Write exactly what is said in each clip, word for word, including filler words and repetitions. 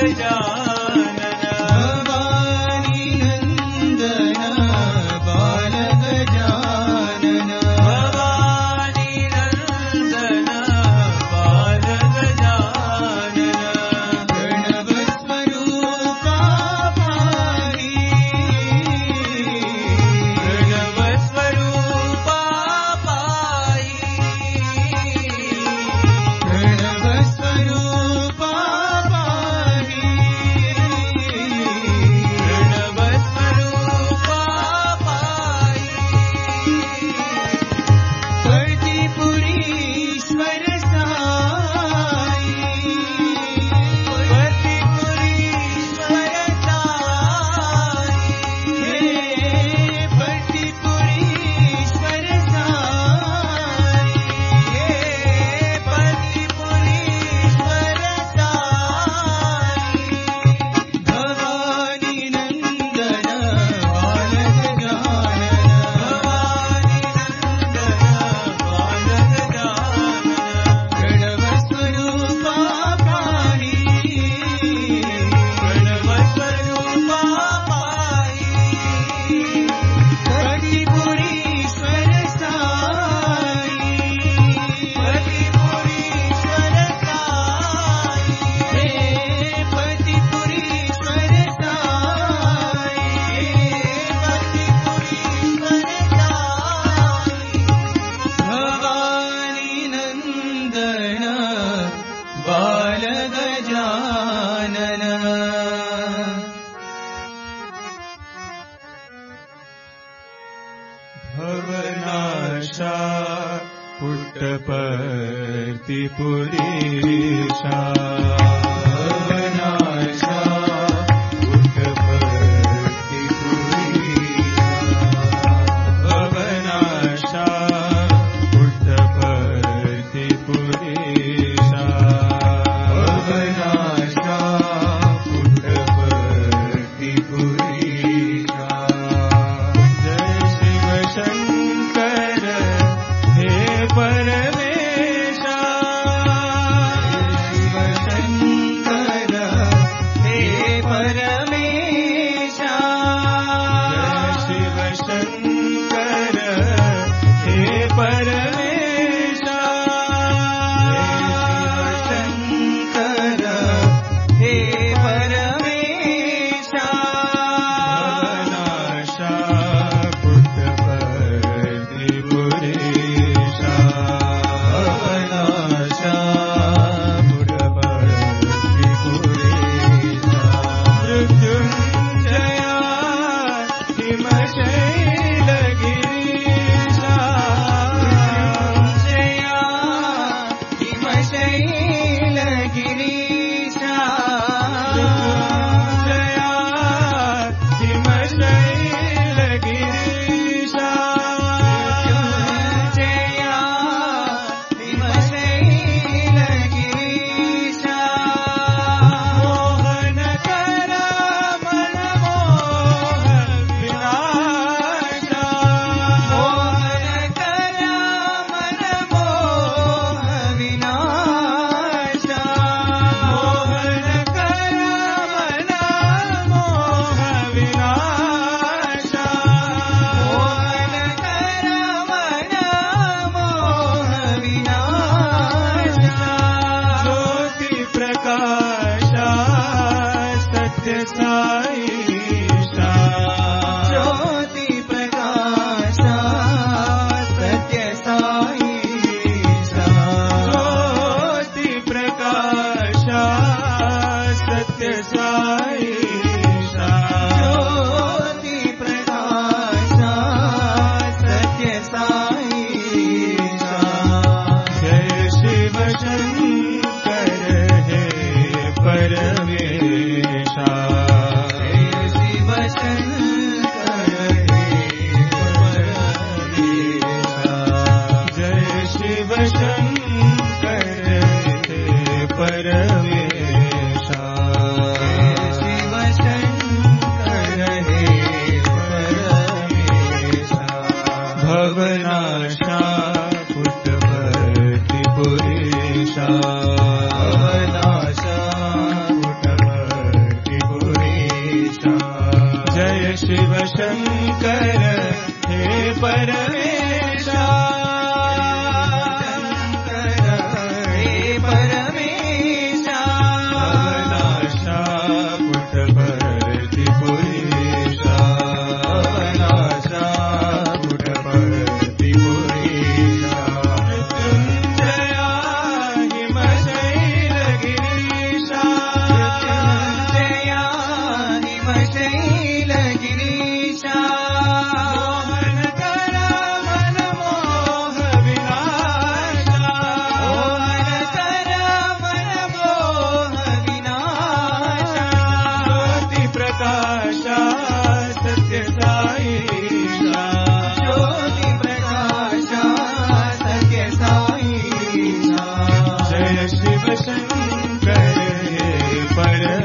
परमेशा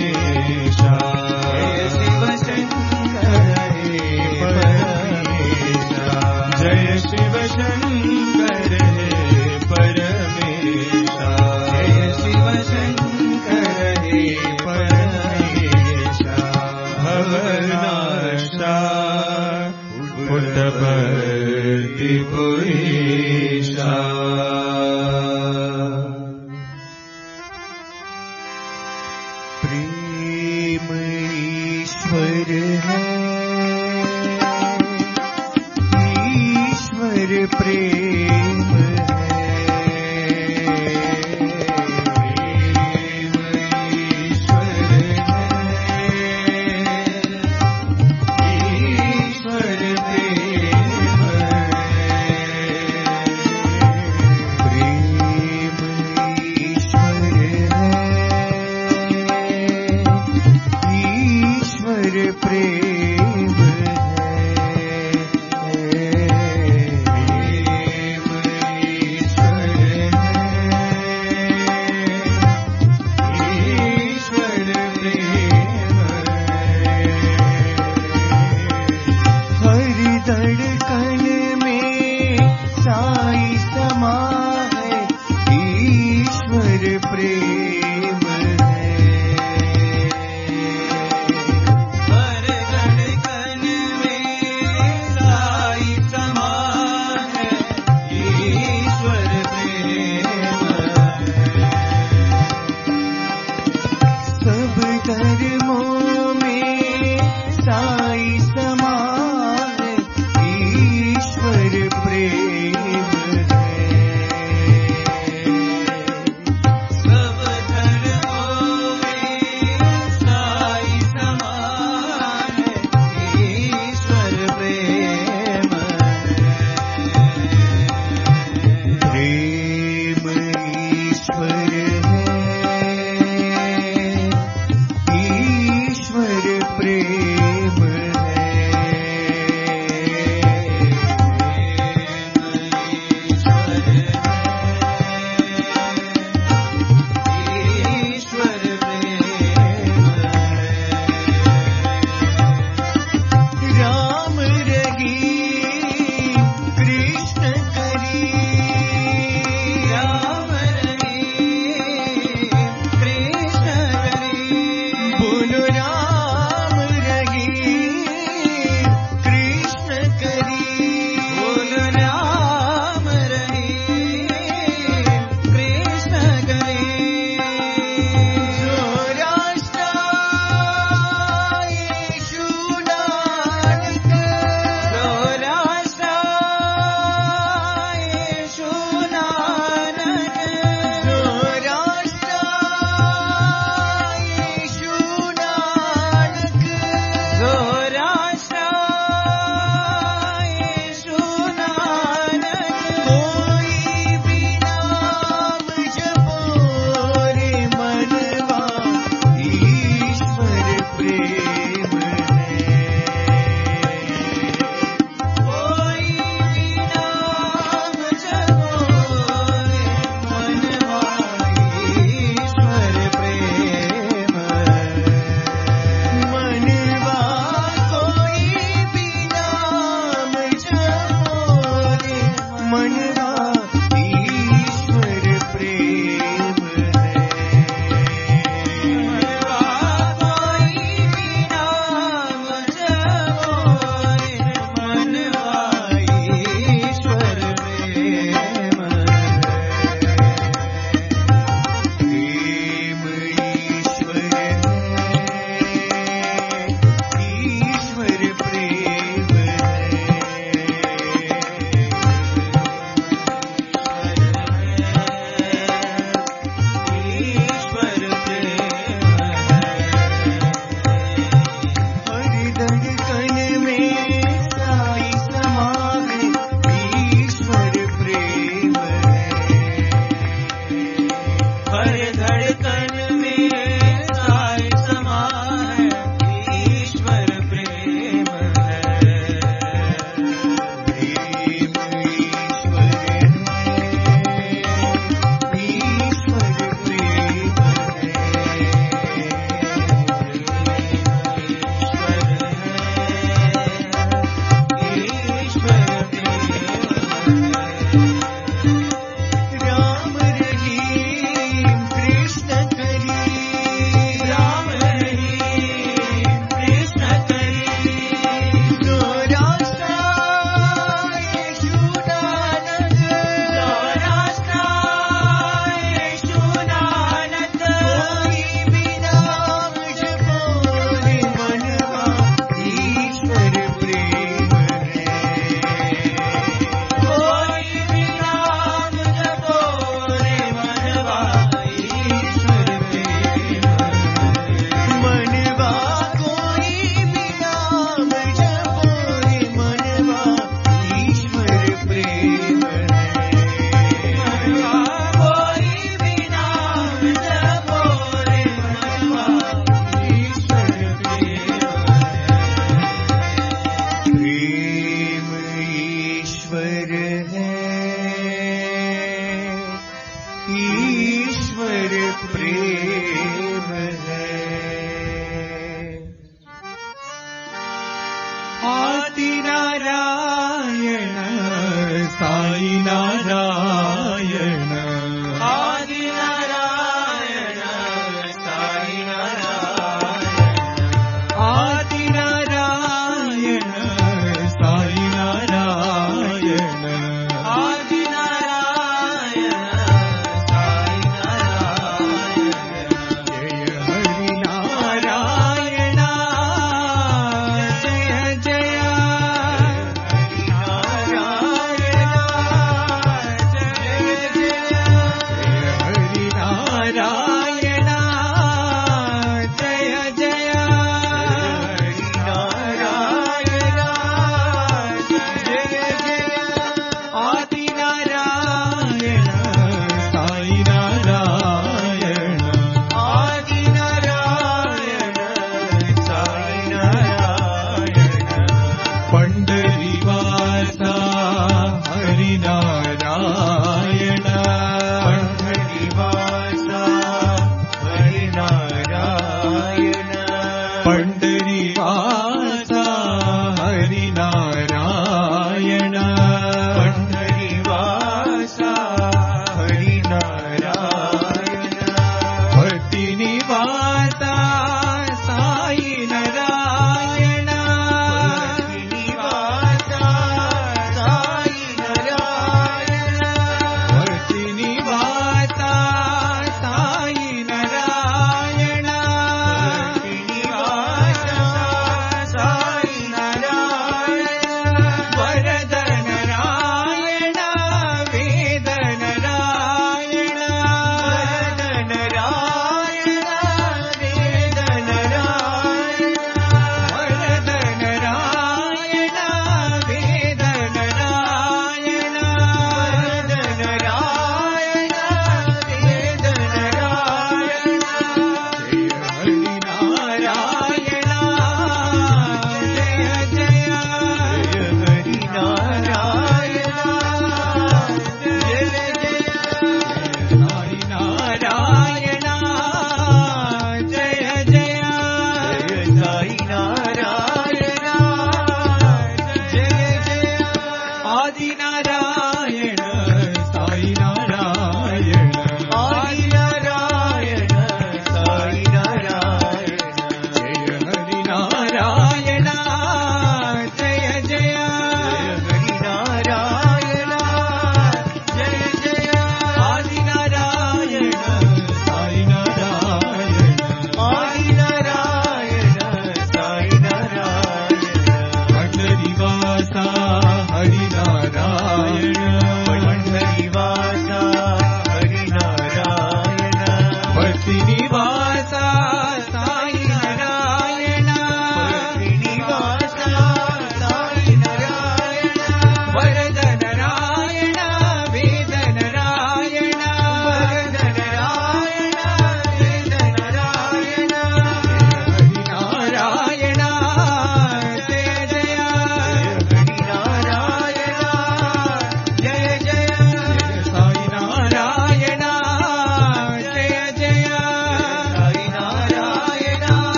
परमेशा, जय शिव शंकर हे परमेशा, जय शिव शंकर हे परमेशा, जय शिव शंकर हे परमेशा, भवनाशा पुट्टपर्ति पुरीशा। प्रेम ईश्वर है, ईश्वर प्रेम ईश्वर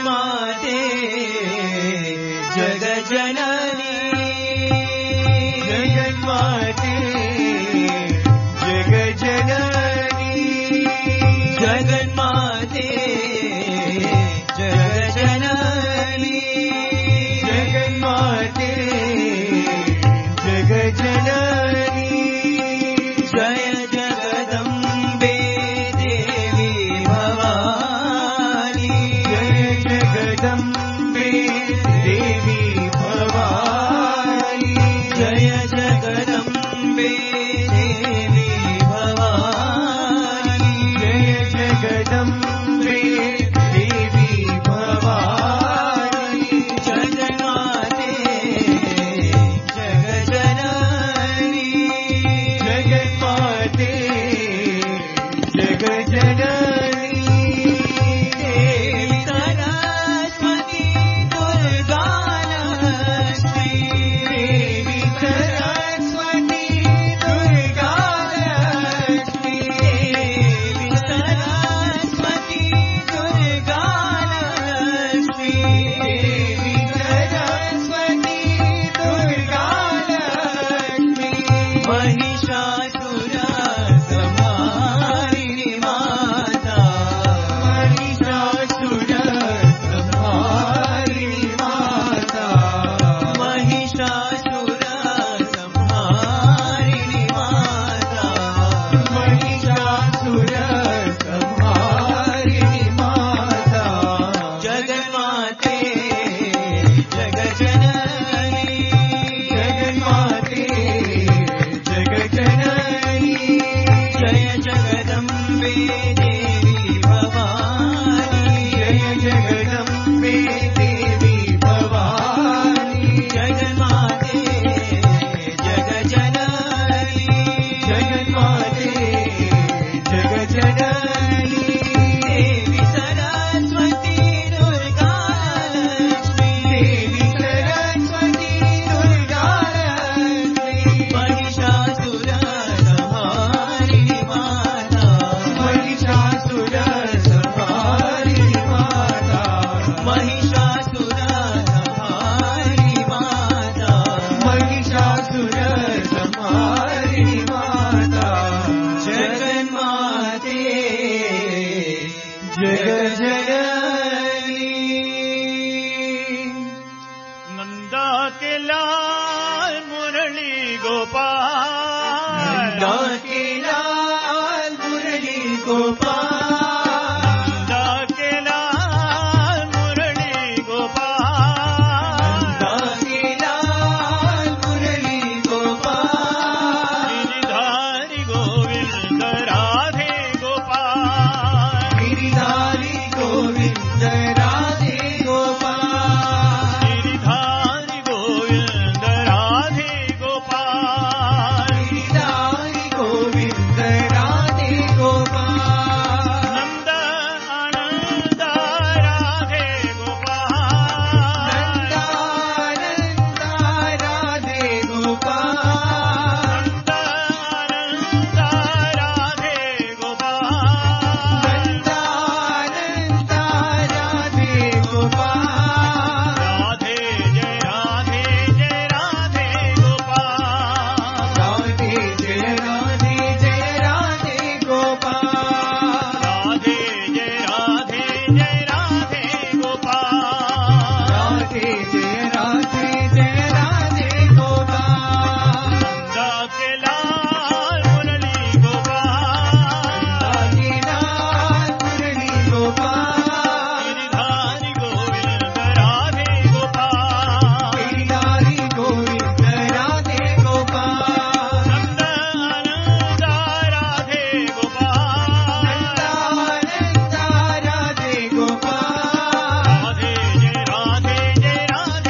जगन्माते जगज्जननी जगन्माते जगज्जननी जगन्माते जगज्जननी जगन्माते जगज्जननी जय जगदम्बे देवी भवानी जय जगदम्बे देवी भवानी जय जगदम्बे देवी भवानी जय जगदम्बे देवी भवानी जगन्माते जगज्जननी जगन्माते जगज्जननी देवी सरस्वती दुर्गा लक्ष्मी देवी सरस्वती दुर्गा लक्ष्मी देवी सरस्वती दुर्गा लक्ष्मी देवी सरस्वती दुर्गा लक्ष्मी महिषासुर संहारिणी माता महिषासुर संहारिणी माता महिषासुर संहारिणी माता महिषासुर संहारिणी माता जगन्माते जगज्जननी जगन्माते जगज्जननी जय जगदम्बे देवी भवानी जय जगदम्बे देवी भवानी जगन्माते जगज्जननी जगन्माते जगज्जननी देवी सरस्वती दुर्गा लक्ष्मी देवी सरस्वती दुर्गा लक्ष्मी महिषासुर संहारिणी माता महिषासुर संहारिणी माता महिषासुर संहारिणी माता महिषासुर संहारिणी माता जगन्माते जगज्जननी नंदा के लाल मुरली गोपाल नंदा के लाल मुरली गोपाल नंदा के लाल मुरली गोपाल नंदा के लाल मुरली गोपाल गिरिधारी गोविंद राधे गोपाल गिरिधारी गोविंद राधे गोपाल गिरिधारी गोविंद राधे गोपाल गिरिधारी गोविंद राधे गोपाल नंद आनंद राधे गोपाल नंदानंदा राधे गोपाल नंद आनंद राधे गोपाल नंदानंदा राधे गोपाल राधे जय राधे जय राधे गोपाल राधे जय राधे जय राधे गोपाल राधे जय राधे जय राधे गोपाल राधे जय राधे जय राधे गोपाल नंदा के लाल मुरली गोपाल राधे लाल मुरली गोपाल गिरिधारी गोविंद राधे गोपाल गिरिधारी गोविंद राधे गोपाल नंद आनंद राधे गोपाल नंदानंदा राधे गोपाल राधे जय राधे जय राधे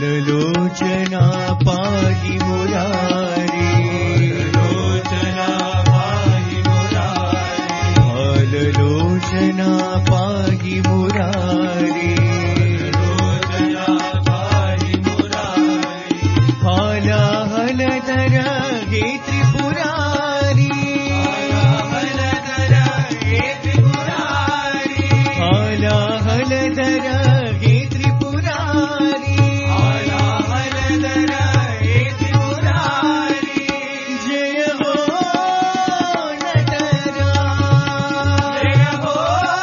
फाललोचना पाहि मुरारी लोचना पाहि मुरारी फाललोचना पाहि मुरारी लोचना पाहि मुरारी फालाहलधर हे त्रिपुरारी फालाहलधर हे त्रिपुरारी फालाहलधर हे त्रिपुरारी फालाहलधर हे त्रिपुरारी जय हो नटरा जय हो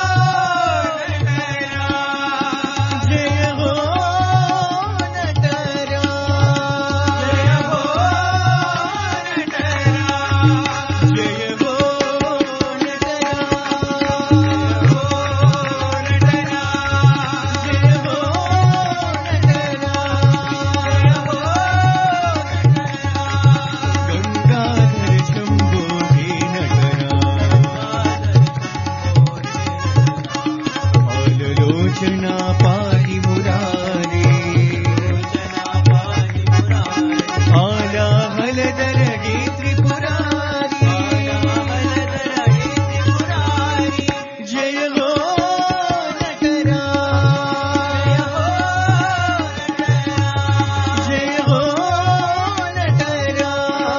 नटरा जय हो नटरा जय हो नटरा जय हो नटरा गंगाधर शंभो हे नटरा फाललोचना पाहि मुरारी फालाहलधर हे त्रिपुरारी जय हो नटरा जय हो नटरा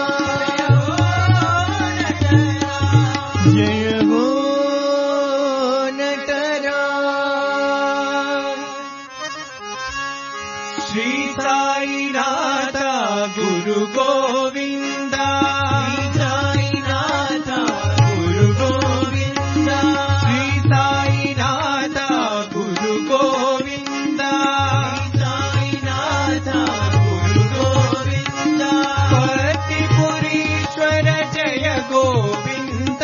जय हो नटरा श्री साईनाथ गुरु गोविंद श्री साईनाथ गुरु गोविंद श्री साईनाथ गुरु गोविंद साईनाथ गुरु गोविंद पतिपुरीश्वर जय गोविंद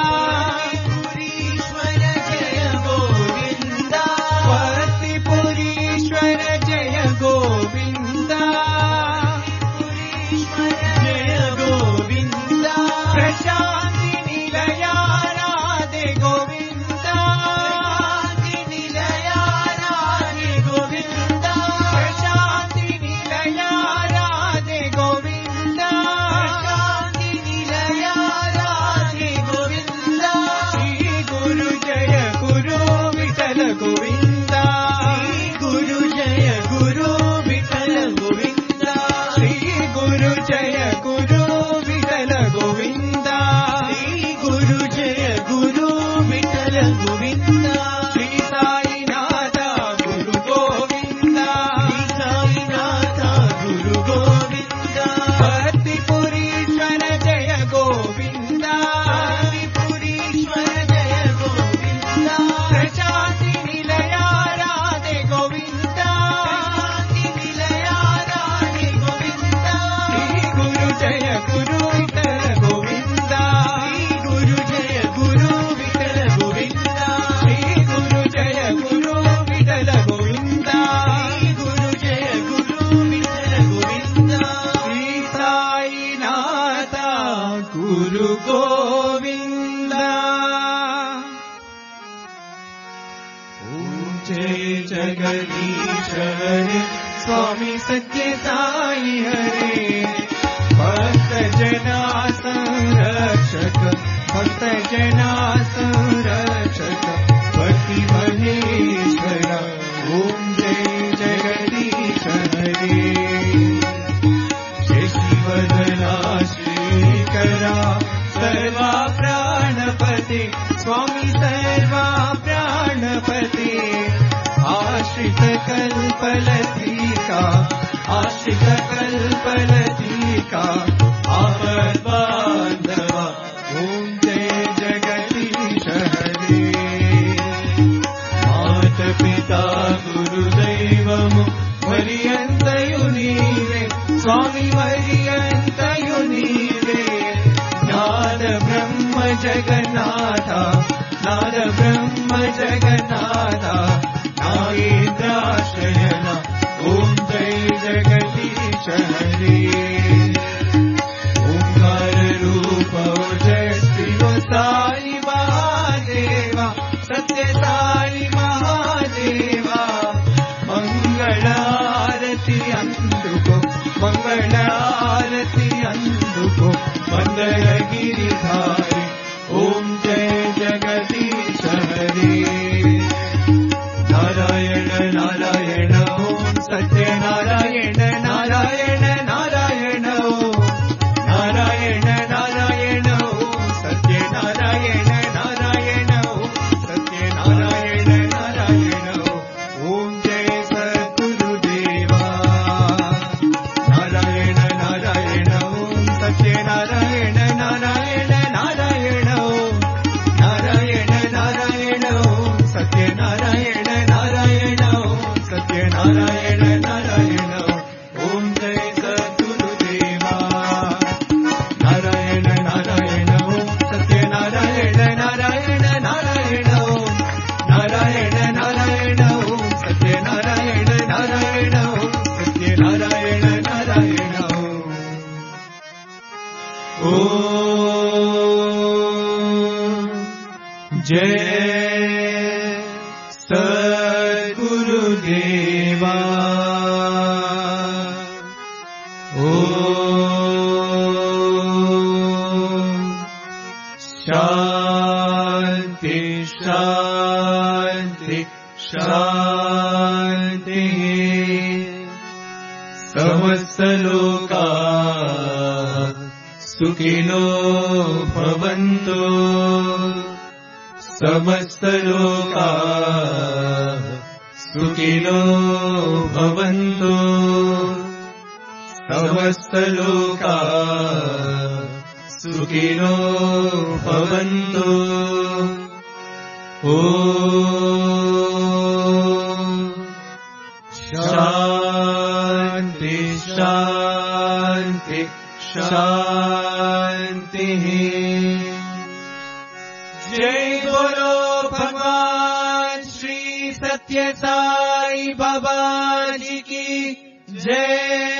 पुरीश्वर जय गोविंद पतिपुरीश्वर जय गोविंद पुरीश्वर जय गोविंद प्रशांति निलया राधे गोविंद शांति निलया राधे गोविंद प्रशांति निलया राधे गोविंद शांति निलया राधे गोविंद श्री गुरु जय गुरु विठल गोविंद श्री गुरु जय गुरु विठल गोविंद श्री गुरु जय गुरु विठल गोविंद श्री गुरु जय गुरु विठल गोविंद श्री साईनाथ गुरु गोविंद श्री साईनाथ गुरु गोविंद पतिपुरीश्वर जय गोविंद पतिपुरीश्वर जय गोविंद प्रशांति निलया राधे गोविंद शांति निलया राधे गोविंद श्री गुरु जय गुरु विठल गोविंद श्री गुरु जय गुरु विठल गोविंद श्री गुरु जय गुरु विठल गोविंद श्री गुरु जय गुरु विठल गोविंद श्री साईनाथ गुरु गोविंद ओम जय जगदीश हरे स्वामी सत्य साई हरे भक्त जना संरक्षक भक्त जना संरक्षक पति महेश्वर ओम जय जगदीश हरे जय शिवधना श्रीकरा सर्वा प्राणपते स्वामी सर्वा प्राणपते आश्रित कल्पलतिका आश्रित कल्पलतिका आपद बांधवा ओम जय जगदीश हरे मात पिता गुरुदैवमु पर्यन्तयु नीवे स्वामी पर्यन्तयु नीवे नाद ब्रह्म जगन्नाथ नाद ब्रह्म जगन्नाथ नागेन्द्राशयन ओम जय जगदीश हरे ओंकार रूप जय श्री साई महादेवा सत्य साई महादेवा मंगलारती అందుకో మంగళ ఆరతి అందుకో మందరగిరిధారి ఓం జయ జగదీశ హరి నారాయణ నారాయణ ఓం సత్యనారాయణ నారాయణ నారాయణ ఓం నారాయణ నారాయణ ఓం సత్యనారాయణ నారాయణ ఓం సత్యనారాయణ నారాయణ ఓం జయ సద్గురుదేవా నారాయణ నారాయణ ఓం సత్యనారాయణ నారాయణ నారాయణ ఓం నారాయణ నారాయణ ఓం సత్యనారాయణ నారాయణ ఓం సత్యనారాయణ నారాయణ ఓం జయ సద్గురుదేవా నారాయణ నారాయణ ఓం సత్యనారాయణ నారాయణ నారాయణ ఓం నారాయణ నారాయణ ఓం సత్యనారాయణ నారాయణ ఓం సత్యనారాయణ నారాయణ ఓం జయ సద్గురుదేవా ఓం శాంతి శాంతి శాంతి సమస్త లోకా సుఖినో భవంతు సమస్త లోకా సుఖినో భవంతు సమస్త లోకా సుఖినో భవంతు ఓం శాంతి శాంతి शांति जय बोलो भगवान श्री सत्य साई बाबा जी की जय।